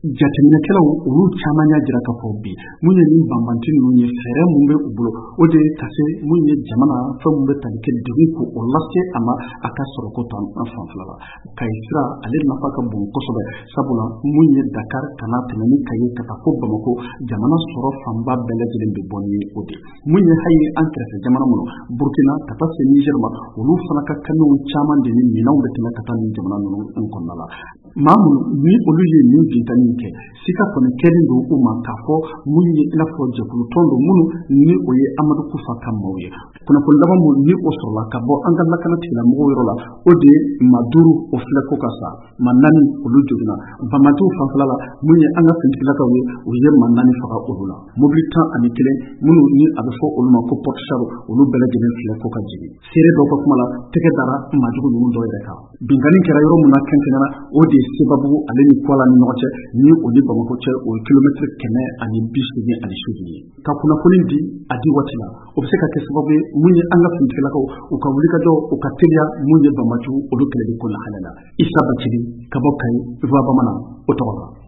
jateminɛkɛlaw olu caman y'a jira k'a fɔ bi mun ye nin banbanti ninnu ye fɛɛrɛ mun bɛ u bolo o de ye ka se mun ye jamana fɛn mun bɛ tali kɛ degun ko o lase a ma a ka sɔrɔ ko tan an fanfɛla la Kayi sira ale nafa ka bon kosɛbɛ sabula mun ye Dakar kana tɛmɛ ni Kayi ka taa fo Bamako jamana sɔrɔ fanba bɛɛ lajɛlen bɛ bɔ ni o de mun ye hayi an kɛrɛfɛ jamana minnu Burkina ka taa se Niger ma olu fana ka kamiw caman de ni minɛnw bɛ tɛmɛ ka taa nin jamana ninnu kɔnɔna la maa minnu ni olu ye nin bintani kɛ sika kɔni kɛlen don u ma k'a fɔ mun ye i n'a fɔ jɛkulu tɔn don minnu ni o ye Amadu Kufa ka maaw ye kunnafoni laban mun ni o sɔrɔla ka bɔ an ka lakana tigilamɔgɔw yɔrɔ la o de ye maa 5 o filɛ ko ka sa maa 4 olu joginna banbatiw fanfɛla la mun ye an ka finitigilakaw ye u ye maa 4 faga olu la mobili 11 minnu ni a bɛ fɔ olu ma ko porte-char olu bɛɛ lajɛlen filɛ ko ka jigin seere dɔw ka kuma la tɛgɛ dara maajugu ninnu dɔw yɛrɛ kan binkani kɛra yɔrɔ mun na kɛnkɛnɛna o de ye Sebabugu ale ni Kuala ni ɲɔgɔn cɛ ni o ni Bamako cɛ o ye kilomètre 180 ye ka kunnafoni di a di waati la o bɛ se ka kɛ sababu ye mun ye an ka finitigilakaw u ka wuli ka jɔ u ka teliya mun ye banbatiw olu kɛlɛli ko lahalaya la Isa Bacili ka bɔ Kayi voix bamanan o tɔgɔ la